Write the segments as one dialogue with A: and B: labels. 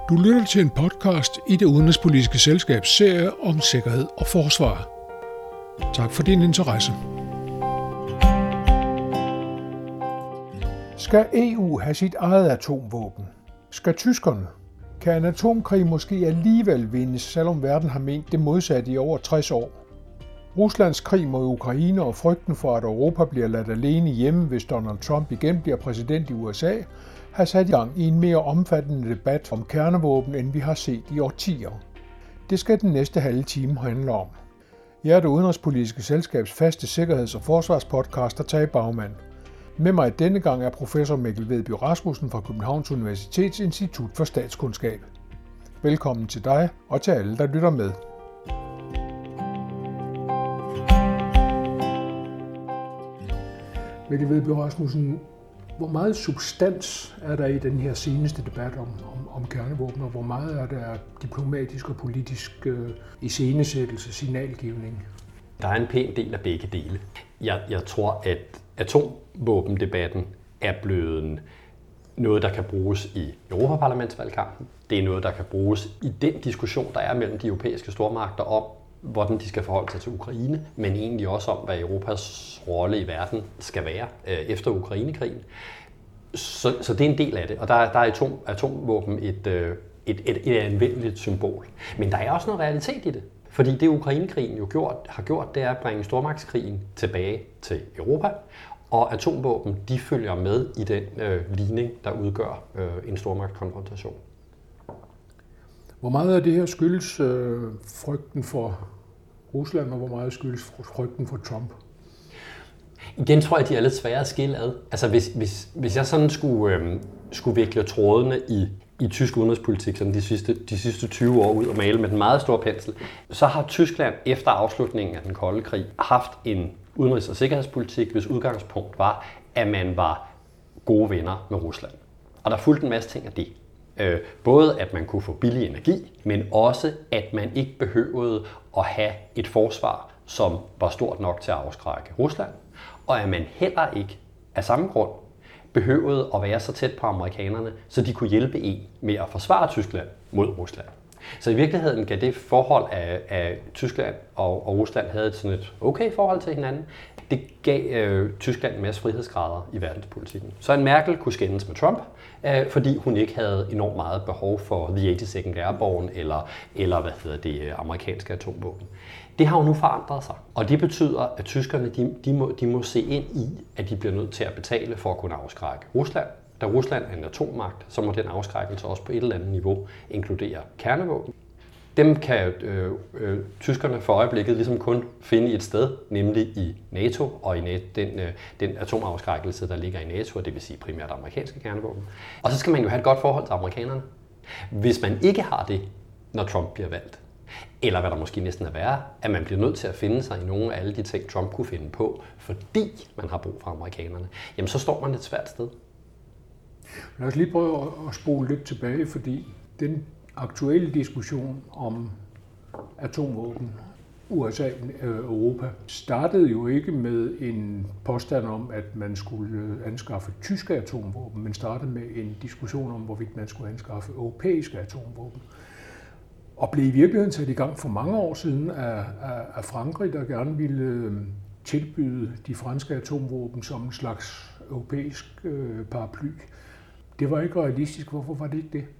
A: Du lytter til en podcast i Det Udenrigspolitiske Selskabs serie om sikkerhed og forsvar. Tak for din interesse. Skal EU have sit eget atomvåben? Skal tyskerne? Kan en atomkrig måske alligevel vindes, selvom verden har ment det modsatte i over 60 år? Ruslands krig mod Ukraine og frygten for, at Europa bliver ladt alene hjemme, hvis Donald Trump igen bliver præsident i USA, har sat i gang i en mere omfattende debat om kernevåben, end vi har set i årtier. Det skal den næste halve time handle om. Jeg er Det Udenrigspolitiske Selskabs faste sikkerheds- og forsvarspodcaster Tage Bagmand. Med mig denne gang er professor Mikkel Vedby Rasmussen fra Københavns Universitets Institut for Statskundskab. Velkommen til dig og til alle, der lytter med. Mikkel Vedby Rasmussen, hvor meget substans er der i den her seneste debat om kernevåben, og hvor meget er der diplomatisk og politisk iscenesættelse, signalgivning?
B: Der er en pæn del af begge dele. Jeg tror, at atomvåbendebatten er blevet noget, der kan bruges i Europaparlamentsvalgkampen. Det er noget, der kan bruges i den diskussion, der er mellem de europæiske stormagter om, hvordan de skal forholde sig til Ukraine, men egentlig også om, hvad Europas rolle i verden skal være efter Ukrainekrigen. Så det er en del af det, og der er atomvåben et anvendeligt symbol. Men der er også noget realitet i det, fordi det Ukrainekrigen jo har gjort, det er at bringe stormagtskrigen tilbage til Europa, og atomvåben, de følger med i den ligning, der udgør en stormagtkonfrontation.
A: Hvor meget af det her skyldes frygten for Rusland, og hvor meget skyldes frygten for Trump?
B: Igen tror jeg, de er lidt svære at skille ad. Altså hvis jeg sådan skulle vikle trådene i tysk udenrigspolitik sådan de sidste 20 år ud og male med den meget store pensel, så har Tyskland efter afslutningen af den kolde krig haft en udenrigs- og sikkerhedspolitik, hvis udgangspunkt var, at man var gode venner med Rusland. Og der fulgte en masse ting af det. Både at man kunne få billig energi, men også at man ikke behøvede at have et forsvar, som var stort nok til at afskrække Rusland, og at man heller ikke af samme grund behøvede at være så tæt på amerikanerne, så de kunne hjælpe en med at forsvare Tyskland mod Rusland. Så i virkeligheden gav det forhold, at Tyskland og Rusland havde sådan et okay forhold til hinanden, det gav Tyskland en masse frihedsgrader i verdenspolitikken. Så en Merkel kunne skændes med Trump, fordi hun ikke havde enormt meget behov for The 82nd Airborne eller amerikanske atomvåben. Det har jo nu forandret sig, og det betyder, at tyskerne de må se ind i, at de bliver nødt til at betale for at kunne afskrække Rusland. Da Rusland er en atommagt, så må den afskrækkelse også på et eller andet niveau inkludere kernevåben. Dem kan tyskerne for øjeblikket ligesom kun finde et sted, nemlig i NATO og i den atomafskrækkelse, der ligger i NATO, og det vil sige primært amerikanske kernevåben. Og så skal man jo have et godt forhold til amerikanerne. Hvis man ikke har det, når Trump bliver valgt, eller hvad der måske næsten er værre, at man bliver nødt til at finde sig i nogle af alle de ting, Trump kunne finde på, fordi man har brug for amerikanerne, jamen så står man et svært sted.
A: Lad os lige prøve at spole lidt tilbage, fordi den aktuelle diskussion om atomvåben, USA og Europa, startede jo ikke med en påstand om, at man skulle anskaffe tyske atomvåben, men startede med en diskussion om, hvorvidt man skulle anskaffe europæiske atomvåben. Og blev i virkeligheden sat i gang for mange år siden af Frankrig, der gerne ville tilbyde de franske atomvåben som en slags europæisk paraply. Det var ikke realistisk. Hvorfor var det ikke det?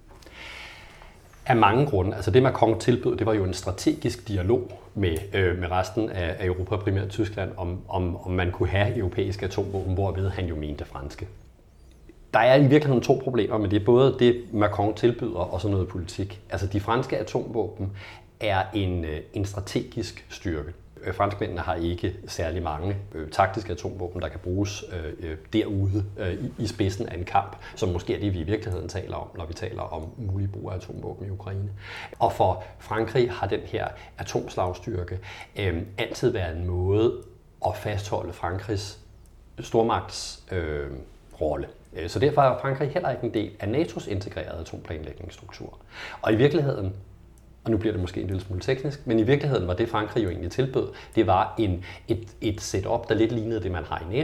B: Af mange grunde. Altså det Macron tilbød, det var jo en strategisk dialog med resten af Europa, primært Tyskland, om man kunne have europæiske atomvåben, hvorved han jo mente franske. Der er i virkeligheden to problemer med det. Både det Macron tilbyder og så noget politik. Altså de franske atomvåben er en strategisk styrke. Franskmændene har ikke særlig mange taktiske atomvåben, der kan bruges derude i spidsen af en kamp, som måske er det, vi i virkeligheden taler om, når vi taler om mulig brug af atomvåben i Ukraine. Og for Frankrig har den her atomslagstyrke altid været en måde at fastholde Frankrigs stormagtsrolle. Så derfor er Frankrig heller ikke en del af NATO's integrerede atomplanlægningsstruktur. Og i virkeligheden, og nu bliver det måske en lille smule teknisk, men i virkeligheden var det Frankrig jo egentlig tilbød, det var et setup, der lidt lignede det, man har i NATO,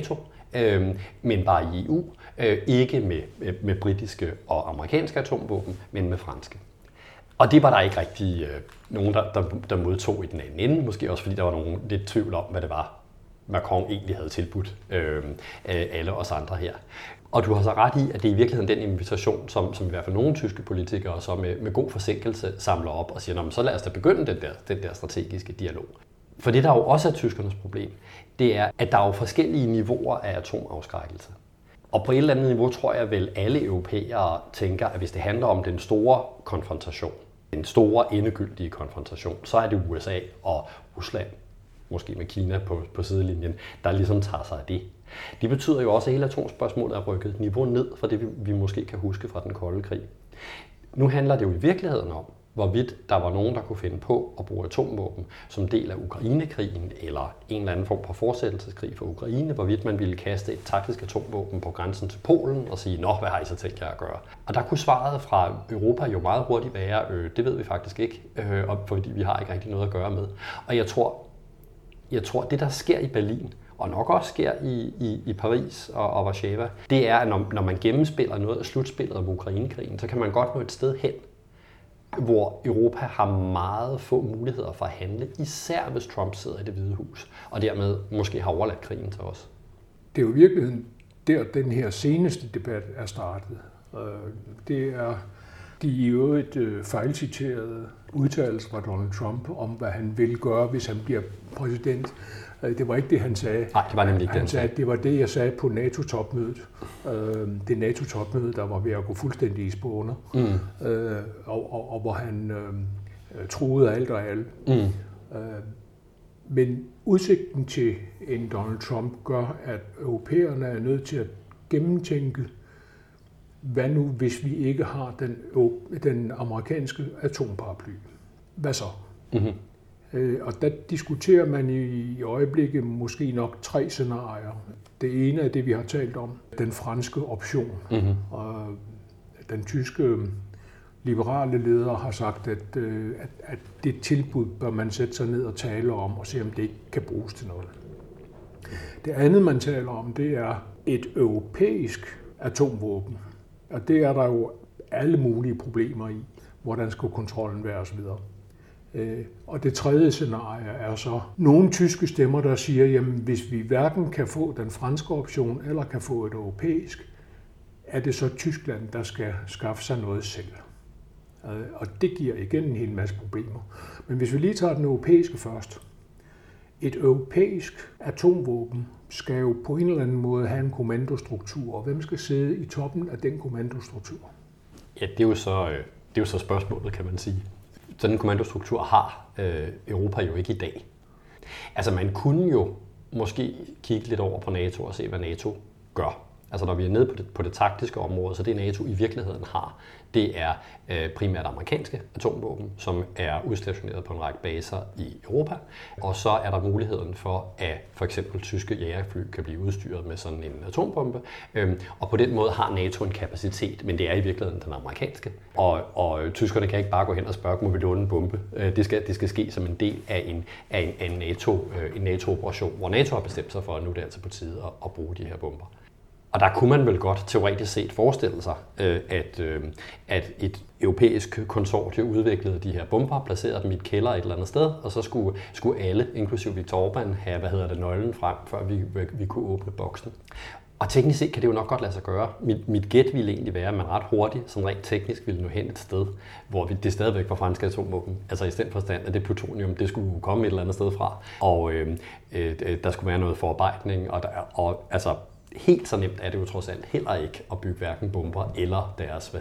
B: men bare i EU. Ikke med britiske og amerikanske atomvåben, men med franske. Og det var der ikke rigtig nogen, der modtog i den anden ende. Måske også fordi der var nogen lidt tvivl om, hvad det var, Macron egentlig havde tilbudt alle os andre her. Og du har så ret i, at det er i virkeligheden den invitation, som i hvert fald nogle tyske politikere så med god forsinkelse samler op og siger, så lad os da begynde den der strategiske dialog. For det, der jo også er tyskernes problem, det er, at der er jo forskellige niveauer af atomafskrækkelse. Og på et eller andet niveau tror jeg vel, alle europæere tænker, at hvis det handler om den store konfrontation, den store endegyldige konfrontation, så er det USA og Rusland, måske med Kina på sidelinjen, der ligesom tager sig af det. Det betyder jo også, at hele atomspørgsmålet er rykket et niveau ned fra det, vi måske kan huske fra den kolde krig. Nu handler det jo i virkeligheden om, hvorvidt der var nogen, der kunne finde på at bruge atomvåben som del af Ukrainekrigen eller en eller anden form for fortsættelseskrig for Ukraine, hvorvidt man ville kaste et taktisk atomvåben på grænsen til Polen og sige, hvad har I så tænkt jer at gøre? Og der kunne svaret fra Europa jo meget hurtigt være, det ved vi faktisk ikke, fordi vi har ikke rigtig noget at gøre med. Og jeg tror, det der sker i Berlin, og nok også sker i Paris og Warszawa, det er, at når man gennemspiller noget af slutspillet om Ukrainekrigen, så kan man godt nå et sted hen, hvor Europa har meget få muligheder for at handle, især hvis Trump sidder i Det Hvide Hus, og dermed måske har overladt krigen til os.
A: Det er jo i virkeligheden der, den her seneste debat er startet. Det er de i øvrigt fejlciterede udtalelser fra Donald Trump om, hvad han vil gøre, hvis han bliver præsident. Det var ikke det, han sagde.
B: Nej, det var nemlig ikke det,
A: han sagde. Det var det, jeg sagde på NATO-topmødet. Det NATO-topmøde, der var ved at gå fuldstændig i spåner. Og hvor han truede alt og alle. Men udsigten til en Donald Trump gør, at europæerne er nødt til at gennemtænke, hvad nu, hvis vi ikke har den amerikanske atomparaply? Hvad så? Mm-hmm. Og der diskuterer man i øjeblikket måske nok 3 scenarier. Det ene er det, vi har talt om, den franske option. Mm-hmm. Og den tyske liberale leder har sagt, at det tilbud bør man sætte sig ned og tale om og se, om det ikke kan bruges til noget. Det andet, man taler om, det er et europæisk atomvåben. Og det er der jo alle mulige problemer i. Hvordan skal kontrollen være osv. Og det tredje scenarie er så nogle tyske stemmer, der siger, jamen hvis vi hverken kan få den franske option eller kan få et europæisk, er det så Tyskland, der skal skaffe sig noget selv. Og det giver igen en hel masse problemer. Men hvis vi lige tager den europæiske først. Et europæisk atomvåben skal jo på en eller anden måde have en kommandostruktur, og hvem skal sidde i toppen af den kommandostruktur?
B: Ja, det er jo så spørgsmålet, kan man sige. Sådan en kommandostruktur har Europa jo ikke i dag. Altså man kunne jo måske kigge lidt over på NATO og se, hvad NATO gør. Altså når vi er nede på det taktiske område, så det NATO i virkeligheden har, det er primært amerikanske atomvåben, som er udstationeret på en række baser i Europa. Og så er der muligheden for, at for eksempel tyske jagerfly kan blive udstyret med sådan en atombombe. Og på den måde har NATO en kapacitet, men det er i virkeligheden den amerikanske. Og tyskerne kan ikke bare gå hen og spørge, må vi låne en bombe? Det skal ske som en del af en NATO-operation, hvor NATO har bestemt sig for, at nu er det altså på tide at bruge de her bomber. Og der kunne man vel godt teoretisk set forestille sig, at et europæisk konsortium udviklede de her bomber, placerede dem i et kælder et eller andet sted, og så skulle alle, inklusive Viktor Orbán, have nøglen frem, før vi kunne åbne boksen. Og teknisk set kan det jo nok godt lade sig gøre. Mit gæt ville egentlig være, at man ret hurtigt, sådan rent teknisk, ville nå hen et sted, hvor det stadigvæk var franske atomvåben. Altså i stedet forstand, at det plutonium, det skulle komme et eller andet sted fra, og der skulle være noget forarbejdning, og altså helt så nemt er det jo trods alt heller ikke at bygge hverken bomber eller deres,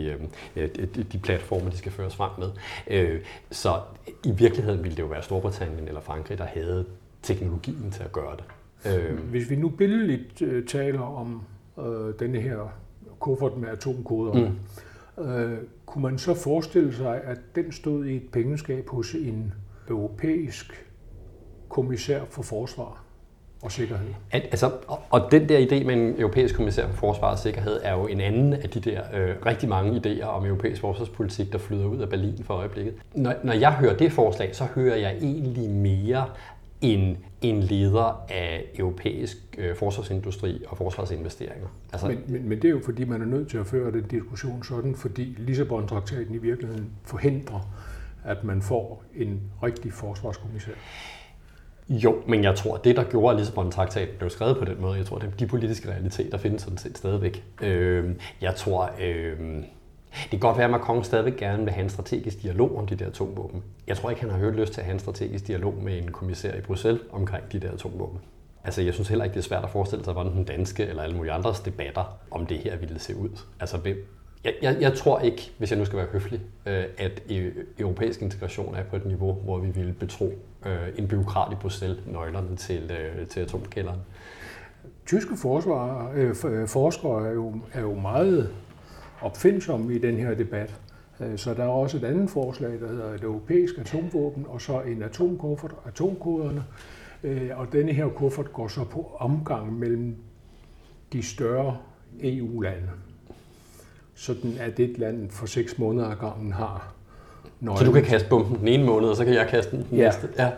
B: de platforme, de skal føres frem med. Så i virkeligheden ville det jo være Storbritannien eller Frankrig, der havde teknologien til at gøre det.
A: Hvis vi nu billedligt taler om denne her kuffert med atomkoder, kunne man så forestille sig, at den stod i et pengeskab hos en europæisk kommissær for forsvar og sikkerhed?
B: Og den der idé med en europæisk kommissær for forsvar og sikkerhed er jo en anden af de der rigtig mange idéer om europæisk forsvarspolitik, der flyder ud af Berlin for øjeblikket. Når jeg hører det forslag, så hører jeg egentlig mere, en leder af europæisk forsvarsindustri og forsvarsinvesteringer.
A: Altså, men det er jo fordi, man er nødt til at føre den diskussion sådan, fordi Lissabon-traktaten i virkeligheden forhindrer, at man får en rigtig forsvarskommissær.
B: Jo, men jeg tror, det der gjorde, at Lissabon-traktaten blev skrevet på den måde, jeg tror, det de politiske realiteter findes sådan set stadigvæk. Jeg tror, det kan godt være, at Macron stadigvæk gerne vil have en strategisk dialog om de der atomvåben. Jeg tror ikke, han har hørt lyst til at have en strategisk dialog med en kommissær i Bruxelles omkring de der atomvåben. Altså, jeg synes heller ikke, det er svært at forestille sig, hvordan den danske eller alle mulige andres debatter om det her ville se ud. Altså, jeg tror ikke, hvis jeg nu skal være høflig, at europæisk integration er på et niveau, hvor vi ville betro en bureaukrat i Bruxelles nøglerne til atomkælderen.
A: Tyske forskere er jo meget opfindsomme i den her debat. Så der er også et andet forslag, der hedder et europæisk atomvåben, og så en atomkuffert, atomkoderne. Og denne her kuffert går så på omgang mellem de større EU-lande. Sådan at et land for 6 måneder ad gangen har nøglen.
B: Så du kan kaste bomben den ene måned, og så kan jeg kaste den næste? Ja.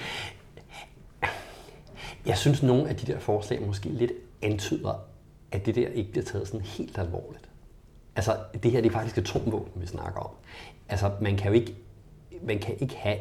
B: Jeg synes, nogle af de der forslag måske lidt antyder, at det der ikke bliver taget sådan helt alvorligt. Altså, det her det er faktisk atomvåben, vi snakker om. Altså, man kan ikke have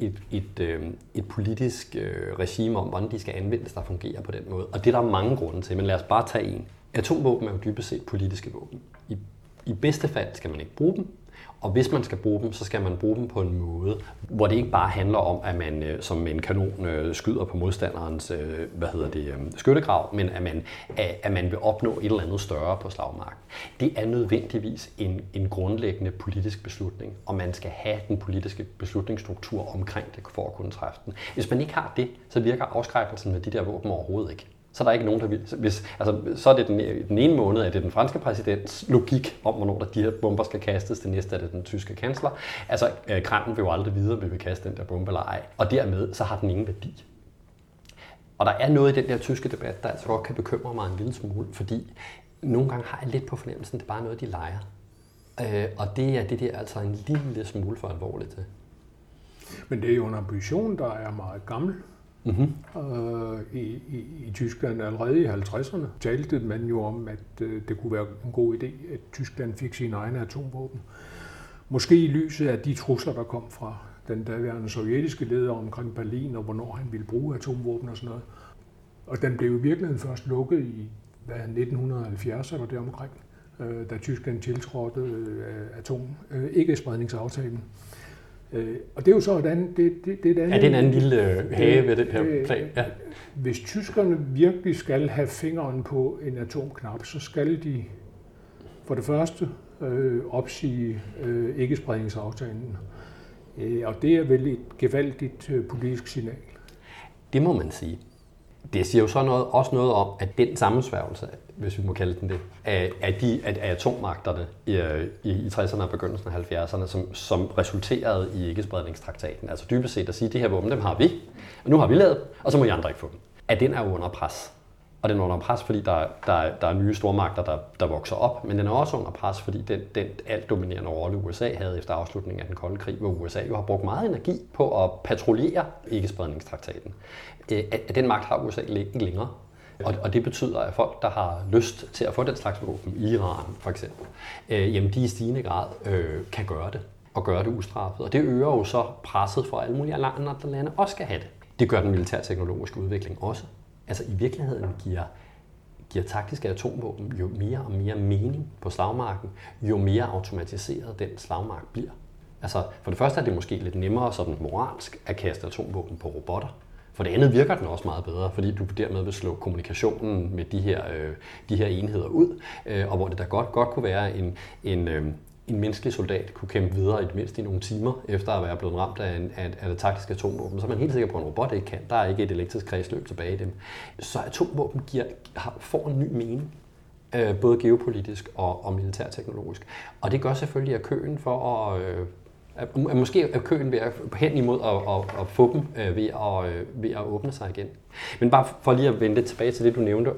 B: et politisk regime om, hvordan de skal anvendes, der fungerer på den måde. Og det er der mange grunde til, men lad os bare tage en. Atomvåben er jo dybest set politiske våben. I bedste fald skal man ikke bruge dem, og hvis man skal bruge dem, så skal man bruge dem på en måde, hvor det ikke bare handler om, at man som en kanon skyder på modstanderens skyttegrav, men at man vil opnå et eller andet større på slagmarken. Det er nødvendigvis en grundlæggende politisk beslutning, og man skal have den politiske beslutningsstruktur omkring det for at kunne træffe den. Hvis man ikke har det, så virker afskrækkelsen med de der våben overhovedet ikke. Så er der ikke nogen, der vil. Så er det den ene måned, at det er den franske præsidents logik om, hvornår de her bomber skal kastes. Det næste er det den tyske kansler. Altså, Kreml vil jo aldrig vide, om vi vil kaste den der bombe eller ej. Og dermed, så har den ingen værdi. Og der er noget i den der tyske debat, der altså godt kan bekymre mig en lille smule, fordi nogle gange har jeg lidt på fornemmelsen, at det er bare noget, de leger. Og det er det der altså en lille smule for alvorligt til.
A: Men det er jo en ambition, der er meget gammel. Mm-hmm. I Tyskland allerede i 50'erne talte man jo om, at det kunne være en god idé, at Tyskland fik sine egne atomvåben. Måske i lyset af de trusler, der kom fra den daværende sovjetiske leder omkring Berlin, og hvornår han ville bruge atomvåben og sådan noget. Og den blev i virkeligheden først lukket i 1970 eller deromkring, da Tyskland tiltrådte ikke-spredningsaftalen. Og det er jo så et andet... Det er en anden
B: lille hage ved den her plan? Ja.
A: Hvis tyskerne virkelig skal have fingeren på en atomknap, så skal de for det første opsige ikke-spredningsaftalen. Og det er vel et gevaldigt politisk signal.
B: Det må man sige. Det siger jo så også noget om, at den sammensværgelse, hvis vi må kalde den det, af atommagterne i 60'erne og begyndelsen af 70'erne, som resulterede i ikke-spredningstraktaten, altså dybest set at sige, at de her våben, dem har vi, og nu har vi lavet, og så må I andre ikke få dem. At den er under pres. Og den er under pres, fordi der er nye stormagter, der vokser op, men den er også under pres, fordi den alt dominerende rolle USA havde efter afslutningen af den kolde krig, hvor USA jo har brugt meget energi på at patruljere ikke-spredningstraktaten. At den magt har USA ikke længere. Og det betyder, at folk, der har lyst til at få den slags våben, Iran for eksempel, jamen de i stigende grad kan gøre det, og gøre det ustraffet. Og det øger jo så presset for alle mulige andre lande også skal have det. Det gør den militærteknologiske udvikling også. Altså i virkeligheden giver taktiske atomvåben jo mere og mere mening på slagmarken, jo mere automatiseret den slagmark bliver. Altså for det første er det måske lidt nemmere sådan moralsk at kaste atomvåben på robotter. For det andet virker den også meget bedre, fordi du dermed vil slå kommunikationen med de her enheder ud, og hvor det da godt kunne være en menneskelig soldat kunne kæmpe videre i det mindste i nogle timer, efter at være blevet ramt af det taktiske atomvåben. Så er man helt sikker på, at en robot ikke kan. Der er ikke et elektrisk kredsløb tilbage i dem. Så atomvåben får en ny mening, både geopolitisk og militærteknologisk. Og det gør selvfølgelig, at køen for måske er køen ved at hen imod at få dem ved at åbne sig igen. Men bare for lige at vende tilbage til det, du nævnte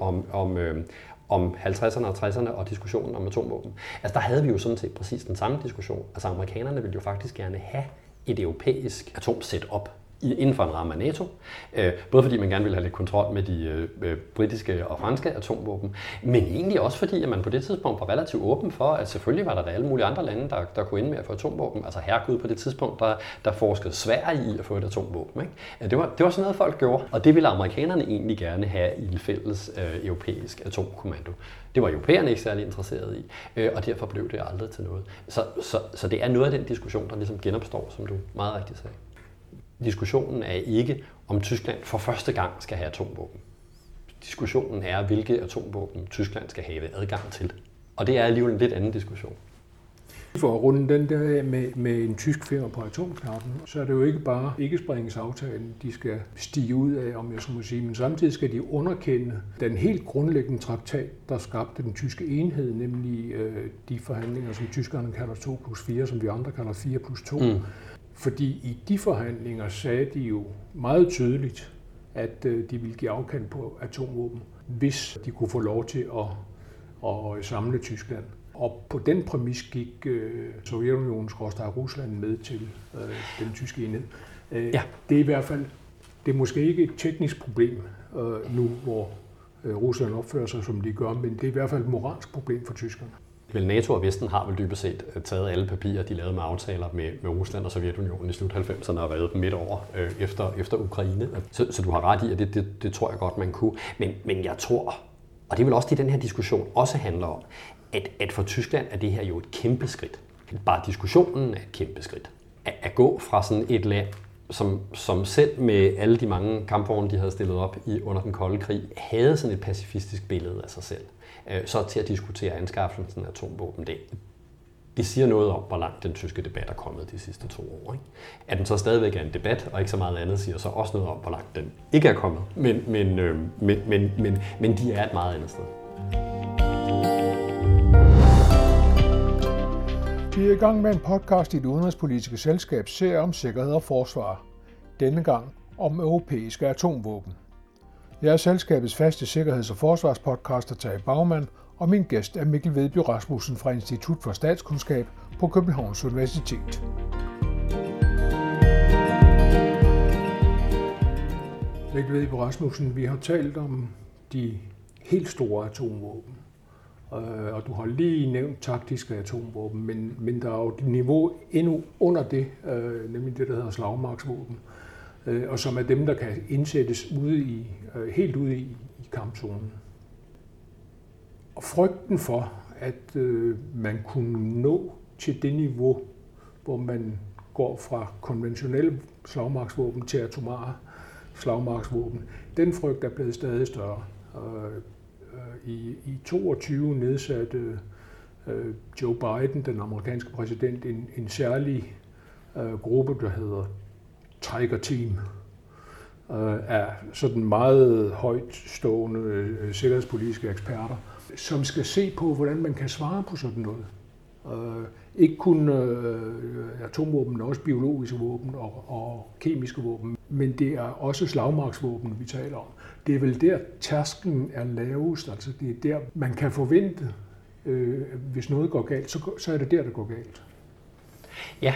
B: om 50'erne og 60'erne og diskussionen om atomvåben. Altså der havde vi jo sådan set præcis den samme diskussion. Altså amerikanerne ville jo faktisk gerne have et europæisk atomsetup. inden for en ramme af NATO. Både fordi man gerne ville have lidt kontrol med de britiske og franske atomvåben, men egentlig også fordi, at man på det tidspunkt var relativt åben for, at selvfølgelig var der alle mulige andre lande, der kunne ende med at få atomvåben. Altså herregud, på det tidspunkt, der forskede Sverige i at få et atomvåben. Ikke? Det var sådan noget, folk gjorde, og det ville amerikanerne egentlig gerne have i en fælles europæisk atomkommando. Det var europæerne ikke særlig interesserede i, og derfor blev det aldrig til noget. Så det er noget af den diskussion, der ligesom genopstår, som du meget rigtigt sagde. Diskussionen er ikke, om Tyskland for første gang skal have atomvåben. Diskussionen er, hvilke atomvåben Tyskland skal have adgang til. Og det er alligevel en lidt anden diskussion.
A: For at runde den der med en tysk finger på atomknappen, så er det jo ikke bare ikke-spredningsaftalen, de skal stige ud af, om jeg så må sige, men samtidig skal de underkende den helt grundlæggende traktat, der skabte den tyske enhed, nemlig de forhandlinger, som tyskerne kalder 2+4, som vi andre kalder 4+2. Fordi i de forhandlinger sagde de jo meget tydeligt, at de ville give afkald på atomvåben, hvis de kunne få lov til at samle Tyskland. Og på den præmis gik Sovjetunionen og Rusland med til den tyske enhed. Ja. Det er i hvert fald, det er måske ikke et teknisk problem nu, hvor Rusland opfører sig, som de gør, men det er i hvert fald et moralsk problem for tyskerne.
B: Vel, NATO og Vesten har vel dybest set taget alle papirer, de lavede med aftaler med Rusland og Sovjetunionen i slut 90'erne og været dem midt over efter Ukraine. Så du har ret i, at det tror jeg godt, man kunne. Men jeg tror, og det er vel også det, den her diskussion også handler om, at for Tyskland er det her jo et kæmpe skridt. Bare diskussionen er et kæmpe skridt. At gå fra sådan et land, som selv med alle de mange kampvogne, de havde stillet op under den kolde krig, havde sådan et pacifistisk billede af sig selv, så til at diskutere anskaffelsen af atomvåben. Det siger noget om, hvor langt den tyske debat er kommet de sidste 2 år. Ikke? At den så stadigvæk er en debat, og ikke så meget andet, siger så også noget om, hvor langt den ikke er kommet. Men de er et meget andet sted.
A: Vi er i gang med en podcast i Det Udenrigspolitiske Selskabs serie om sikkerhed og forsvar. Denne gang om europæiske atomvåben. Jeg er selskabets faste sikkerheds- og forsvarspodcaster Tage Bagmann, og min gæst er Mikkel Vedby Rasmussen fra Institut for Statskundskab på Københavns Universitet. Mikkel Vedby Rasmussen, vi har talt om de helt store atomvåben. Og du har lige nævnt taktiske atomvåben, men der er jo et niveau endnu under det, nemlig det, der hedder slagmarksvåben, og som er dem, der kan indsættes helt ude i kampzonen. Og frygten for, at man kunne nå til det niveau, hvor man går fra konventionelle slagmarksvåben til atomare slagmarksvåben, den frygt er blevet stadig større. I 22 nedsatte Joe Biden, den amerikanske præsident, en særlig gruppe, der hedder Tiger Team, af sådan meget højtstående sikkerhedspolitiske eksperter, som skal se på, hvordan man kan svare på sådan noget. Ikke kun atomvåben, men også biologiske våben og kemiske våben, men det er også slagmarksvåben, vi taler om. Det er vel der, tærsklen er lavest, altså det er der, man kan forvente, hvis noget går galt, så er det der går galt.
B: Ja,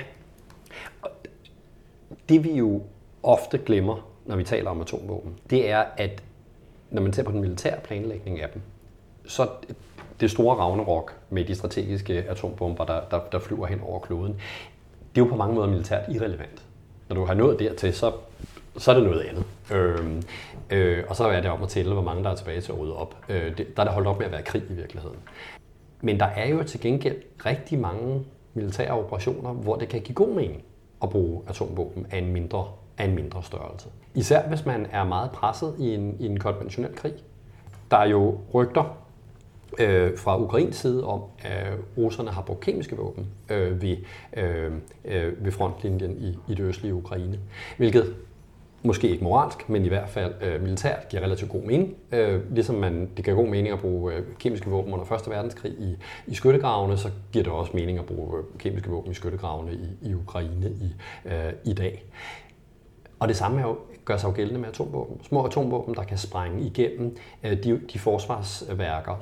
B: det vi jo ofte glemmer, når vi taler om atomvåben, det er, at når man ser på den militære planlægning af dem, så det store Ragnarok med de strategiske atombomber, der flyver hen over kloden, det er jo på mange måder militært irrelevant. Når du har nået dertil, så er det noget andet. Og så er det om at tælle, hvor mange der er tilbage til at rydde op. Der er der holdt op med at være krig i virkeligheden. Men der er jo til gengæld rigtig mange militære operationer, hvor det kan give god mening at bruge atomvåben af en mindre størrelse. Især hvis man er meget presset i en konventionel krig. Der er jo rygter fra Ukrains side om, at russerne har brugt kemiske våben ved frontlinjen i det østlige Ukraine. Hvilket måske ikke moralsk, men i hvert fald militært giver relativt god mening. Ligesom det giver god mening at bruge kemiske våben under 1. verdenskrig i skyttegravene, så giver det også mening at bruge kemiske våben i skyttegravene i Ukraine i dag. Og det samme er jo gør sig jo gældende med atomvåben. Små atomvåben, der kan sprænge igennem de forsvarsværker,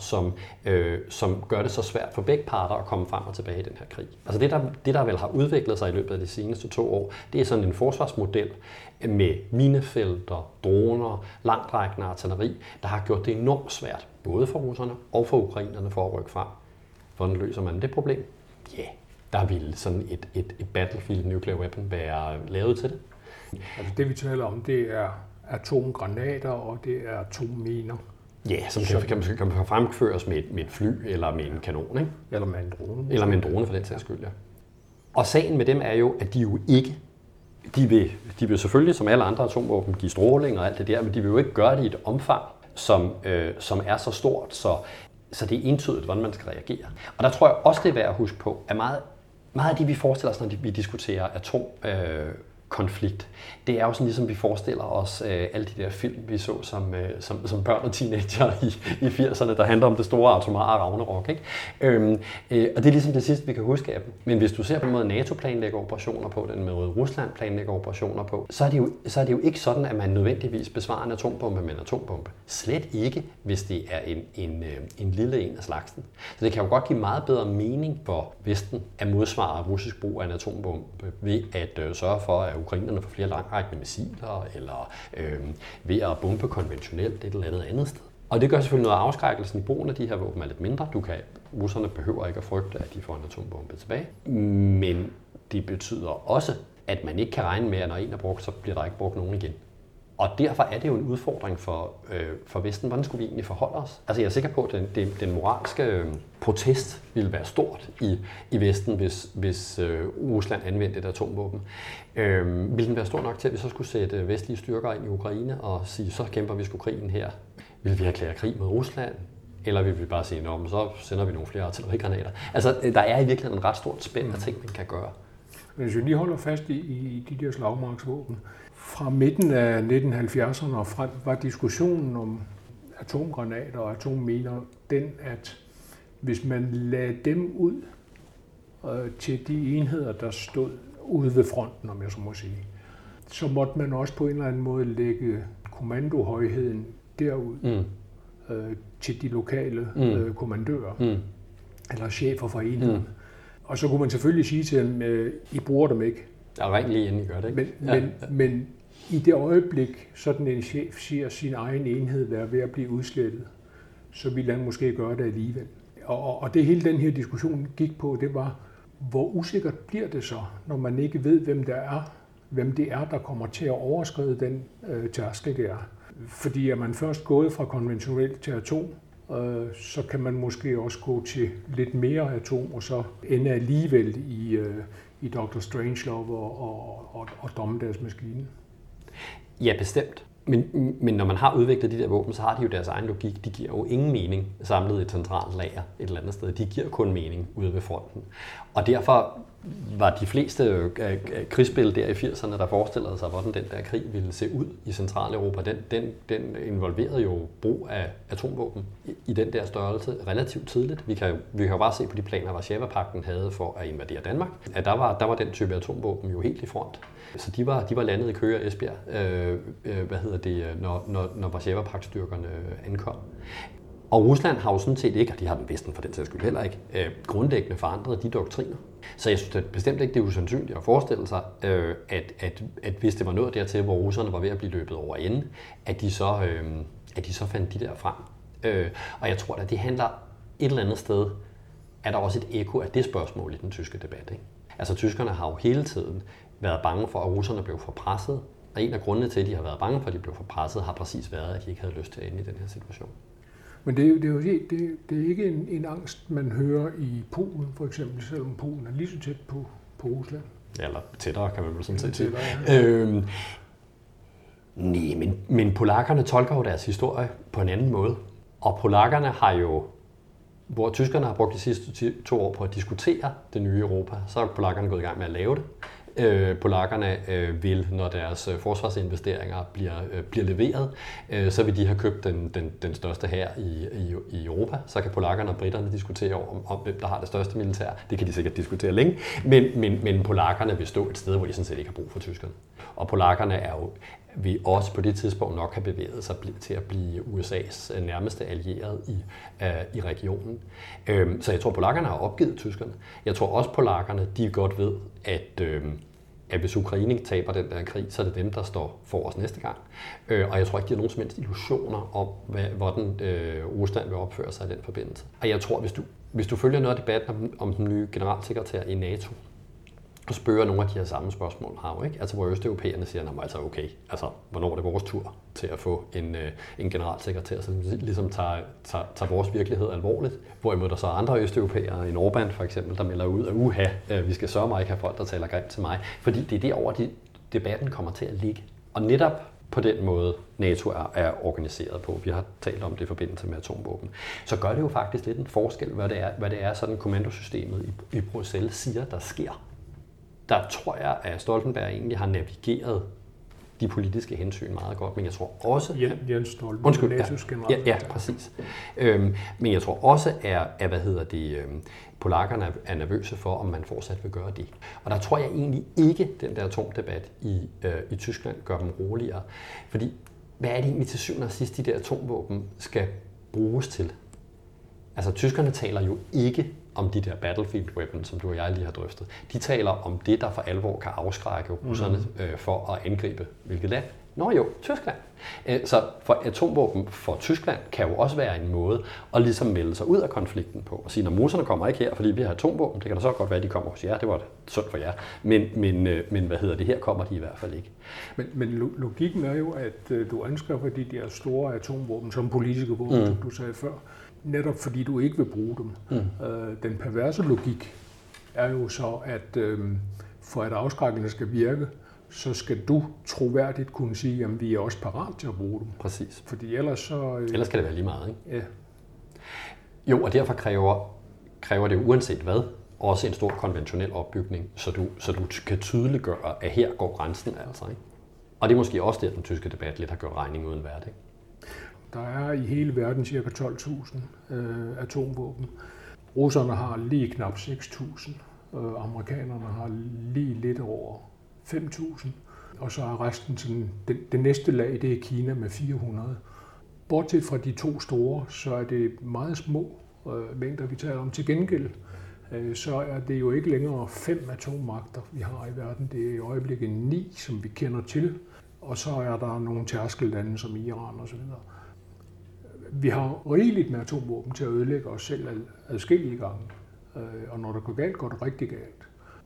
B: som gør det så svært for begge parter at komme frem og tilbage i den her krig. Altså det, der vel har udviklet sig i løbet af de seneste 2 år, det er sådan en forsvarsmodel med minefelter, droner, langtrækkende artilleri, der har gjort det enormt svært, både for russerne og for ukrainerne, for at rykke frem. Hvordan løser man det problem? Ja, der ville sådan et battlefield nuclear weapon være lavet til det.
A: Altså det vi taler om, det er atomgranater og det er atomminer.
B: Ja, som kan fremføres med et fly eller med en kanon, ikke?
A: Eller med en drone.
B: Eller med en drone for den sags skyld, ja. Og sagen med dem er jo, at de jo ikke, de vil selvfølgelig som alle andre atomvåben give stråling og alt det der, men de vil jo ikke gøre det i et omfang, som er så stort, så det er entydigt, hvordan man skal reagere. Og der tror jeg også, det er værd at huske på, at meget af det, vi forestiller os, når vi diskuterer atomkonflikt, det er jo sådan ligesom vi forestiller os alle de der film, vi så som børn og teenager i 80'erne, der handler om det store atomare Ragnarok, ikke? Og det er ligesom det sidste, vi kan huske af dem. Men hvis du ser på den måde NATO planlægger operationer på, den måde Rusland planlægger operationer på, så er det jo ikke sådan, at man nødvendigvis besvarer en atombombe med en atombombe. Slet ikke, hvis det er en lille en af slagsen. Så det kan jo godt give meget bedre mening for Vesten at modsvare russisk brug af en atombombe ved at sørge for, at ukrainerne får flere langtrækkende missiler, eller ved at bombe konventionelt et eller andet sted. Og det gør selvfølgelig noget af afskrækkelsen i brugen af de her våben er lidt mindre. Russerne behøver ikke at frygte, at de får en atombombe tilbage. Men det betyder også, at man ikke kan regne med, at når en er brugt, så bliver der ikke brugt nogen igen. Og derfor er det jo en udfordring for Vesten. Hvordan skulle vi egentlig forholde os? Altså jeg er sikker på, at den moralske protest ville være stort i Vesten, hvis Rusland anvendte et atomvåben. Vil den være stor nok til, at vi så skulle sætte vestlige styrker ind i Ukraine og sige, så kæmper vi sgu krigen her? Vil vi erklære krig mod Rusland? Eller vil vi bare sige, så sender vi nogle flere artillerigranater? Altså der er i virkeligheden en ret stort spænd af ting, man kan gøre.
A: Hvis vi lige holder fast i de der slagmarksvåben, fra midten af 1970'erne og frem var diskussionen om atomgranater og atomminer den, at hvis man lagde dem ud til de enheder, der stod ude ved fronten, om jeg så må sige, så måtte man også på en eller anden måde lægge kommandohøjheden derud til de lokale kommandører eller chefer for enheden. Og så kunne man selvfølgelig sige til dem, I bruger dem ikke.
B: Ja, ring lige inden I gør det, ikke?
A: Men i det øjeblik, sådan en chef siger, sin egen enhed er ved at blive udslettet, så ville han måske gøre det alligevel. Og det hele den her diskussion gik på, det var, hvor usikkert bliver det så, når man ikke ved, hvem det er, der kommer til at overskride den tærskel, det er. Fordi er man først gået fra konventionelt til atom, så kan man måske også gå til lidt mere atom, og så ende alligevel i Dr. Strangelove og Dommedagsmaskinen.
B: Ja, bestemt. Men når man har udviklet de der våben, så har de jo deres egen logik. De giver jo ingen mening samlet i et centralt lager et eller andet sted. De giver kun mening ude ved fronten. Og derfor var de fleste krigsspil der i 80'erne, der forestillede sig, hvordan den der krig ville se ud i Centraleuropa, den involverede jo brug af atomvåben i den der størrelse relativt tidligt. Vi kan jo bare se på de planer, Warszawapagten havde for at invadere Danmark, at der var den type atomvåben jo helt i front. Så de var landet i Køge og Esbjerg, når Warszawapagtstyrkerne ankom. Og Rusland har jo sådan set ikke, og de har den Vesten for den sags skyld heller ikke, grundlæggende forandret de doktriner. Så jeg synes det bestemt ikke, det er usandsynligt at forestille sig, at hvis det var nået dertil, hvor russerne var ved at blive løbet over ende, at de så fandt de der frem. Og jeg tror, at det handler et eller andet sted, er der også et ekko af det spørgsmål i den tyske debat. Ikke? Altså tyskerne har jo hele tiden været bange for, at russerne blev for presset. Og en af grundene til, at de har været bange for, at de blev for presset, har præcis været, at de ikke havde lyst til at ende i den her situation.
A: Men det er ikke en angst, man hører i Polen, for eksempel, selvom Polen er lige så tæt på Rusland.
B: Eller tættere, kan man vel sådan set sige.
A: Ja.
B: Nej, men polakkerne tolker jo deres historie på en anden måde. Og polakkerne har jo, hvor tyskerne har brugt de sidste 2 år på at diskutere det nye Europa, så er polakkerne gået i gang med at lave det. Polakkerne vil, når deres forsvarsinvesteringer bliver leveret, så vil de have købt den største hær i Europa. Så kan polakkerne og britterne diskutere om hvem der har det største militær. Det kan de sikkert diskutere længe, men polakkerne vil stå et sted, hvor de sådan set ikke har brug for tyskerne. Og polakkerne er vil også på det tidspunkt nok have bevæget sig til at blive USA's nærmeste allierede i regionen. Så jeg tror, polakkerne har opgivet tyskerne. Jeg tror også, polakkerne de godt ved, at hvis Ukraine taber den der krig, så er det dem, der står for os næste gang. Og jeg tror ikke, de har nogen som helst illusioner om, hvordan Rusland vil opføre sig i den forbindelse. Og jeg tror, hvis du følger noget af debatten om den nye generalsekretær i NATO, og spørger nogle af de her samme spørgsmål her jo, ikke? Altså hvor østeuropæerne siger, altså okay, altså hvornår er det vores tur til at få en generalsekretær, som ligesom tager vores virkelighed alvorligt. Hvorimod der så er andre østeuropæere, en Orbán for eksempel, der melder ud af vi skal sørge mig ikke have folk, der taler grimt til mig. Fordi det er derovre, debatten kommer til at ligge. Og netop på den måde NATO er organiseret på, vi har talt om det i forbindelse med atomvåben, så gør det jo faktisk lidt en forskel, hvad det er sådan kommandosystemet i Bruxelles siger, der sker. Der tror jeg, at Stoltenberg egentlig har navigeret de politiske hensyn meget godt, men jeg tror også...
A: Jens Stoltenberg, NATO's general.
B: Ja, præcis. Men jeg tror også, at polakkerne er nervøse for, om man fortsat vil gøre det. Og der tror jeg egentlig ikke, den der atomdebat i Tyskland gør dem roligere. Fordi, hvad er det egentlig til syvende og sidst, de der atomvåben skal bruges til? Altså, tyskerne taler jo ikke om de der battlefield weapons, som du og jeg lige har drøftet. De taler om det, der for alvor kan afskrække russerne for at angribe hvilket land? Nå jo, Tyskland. Så for atomvåben for Tyskland kan jo også være en måde at ligesom melde sig ud af konflikten på. Og sige, når russerne kommer ikke her, fordi vi har atomvåben, det kan da så godt være, at de kommer hos jer, det var sundt for jer. Men her kommer de i hvert fald ikke.
A: Men logikken er jo, at du anskaffer de der store atomvåben som politiske våben, som du sagde før, netop fordi du ikke vil bruge dem. Den perverse logik er jo så, at for at afskrækkende skal virke, så skal du troværdigt kunne sige, at vi er også parat til at bruge dem.
B: Præcis.
A: Fordi ellers så...
B: Ellers skal det være lige meget, ikke?
A: Ja.
B: Jo, og derfor kræver det uanset hvad, også en stor konventionel opbygning, så du kan tydeliggøre, at her går grænsen altså, ikke? Og det er måske også det, at den tyske debat lidt har gjort regning uden værd, ikke?
A: Der er i hele verden ca. 12.000 atomvåben. Russerne har lige knap 6.000. Amerikanerne har lige lidt over 5.000. Og så er resten sådan, det næste lag, det er Kina med 400. Bortset fra de to store, så er det meget små mængder, vi taler om. Til gengæld, så er det jo ikke længere 5 atommagter, vi har i verden. Det er i øjeblikket 9, som vi kender til. Og så er der nogle tærskelande som Iran osv. Vi har rigeligt med atomvåben til at ødelægge os selv adskillige gange, og når det går galt, går det rigtig galt.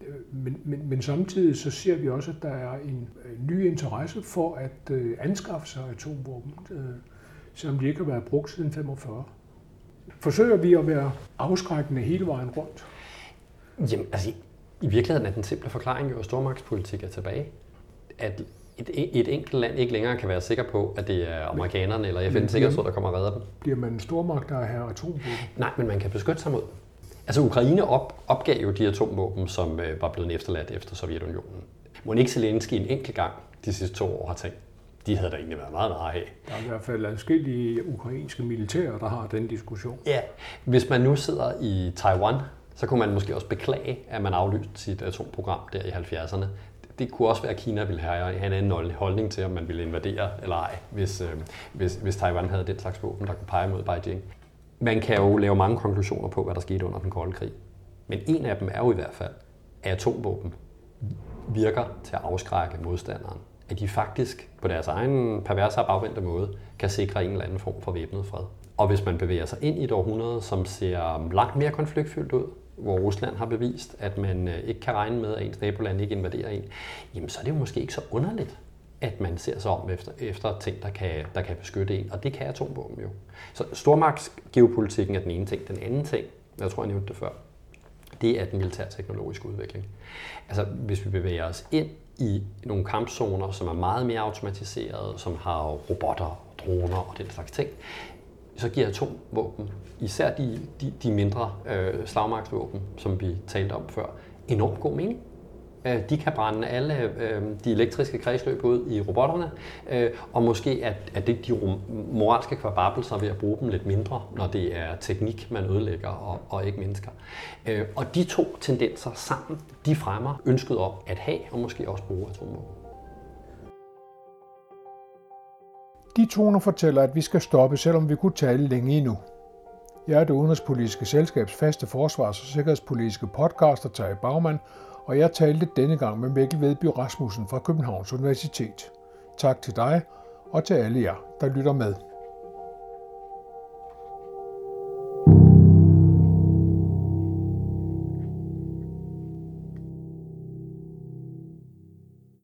A: Men samtidig så ser vi også, at der er en ny interesse for at anskaffe sig atomvåben, selvom de ikke har været brugt siden 45. Forsøger vi at være afskrækkende hele vejen rundt?
B: Jamen, altså i virkeligheden er den simple forklaring jo, at stormagtspolitik er tilbage. At et enkelt land ikke længere kan være sikker på, at det er amerikanerne eller FN's sikkerhedsråd, der kommer og redder dem.
A: Bliver man en stormagt, der har atomvåben?
B: Nej, men man kan beskytte sig mod. Altså Ukraine opgav jo de atomvåben, som var blevet efterladt efter Sovjetunionen. Må ikke Zelensky en enkelt gang de sidste 2 år har tænkt, de havde da egentlig været meget af.
A: Der er i hvert fald adskillige ukrainske militære, der har den diskussion.
B: Ja, hvis man nu sidder i Taiwan, så kunne man måske også beklage, at man aflyste sit atomprogram der i 70'erne. Det kunne også være, at Kina ville have en anden holdning til, om man ville invadere eller ej, hvis Taiwan havde den slags våben, der kunne pege mod Beijing. Man kan jo lave mange konklusioner på, hvad der skete under den kolde krig. Men en af dem er jo i hvert fald, at atomvåben virker til at afskrække modstanderen. At de faktisk på deres egen perverse og bagvendte måde kan sikre en eller anden form for væbnet fred. Og hvis man bevæger sig ind i et århundrede, som ser langt mere konfliktfyldt ud, hvor Rusland har bevist, at man ikke kan regne med, at ens naboland ikke invaderer en, jamen så er det jo måske ikke så underligt, at man ser sig om efter ting, der kan beskytte en. Og det kan atomvåben jo. Så stormagtsgeopolitikken er den ene ting. Den anden ting, jeg tror, jeg nævnte det før, det er den militærteknologiske udvikling. Altså, hvis vi bevæger os ind i nogle kampzoner, som er meget mere automatiserede, som har robotter, droner og den slags ting, så giver atomvåben, især de mindre slagmarksvåben, som vi talte om før, enormt god mening. De kan brænde alle de elektriske kredsløb ud i robotterne, og måske er det de moralske kvababelser ved at bruge dem lidt mindre, når det er teknik, man ødelægger og ikke mennesker. Og de to tendenser sammen, de fremmer ønsket om at have og måske også bruge atomvåben.
A: De toner fortæller, at vi skal stoppe, selvom vi kunne tale længe endnu. Jeg er Det Udenrigspolitiske Selskabs faste forsvars- og sikkerhedspolitiske podcaster, Terje Bagmann, og jeg talte denne gang med Mikkel Vedby Rasmussen fra Københavns Universitet. Tak til dig og til alle jer, der lytter med.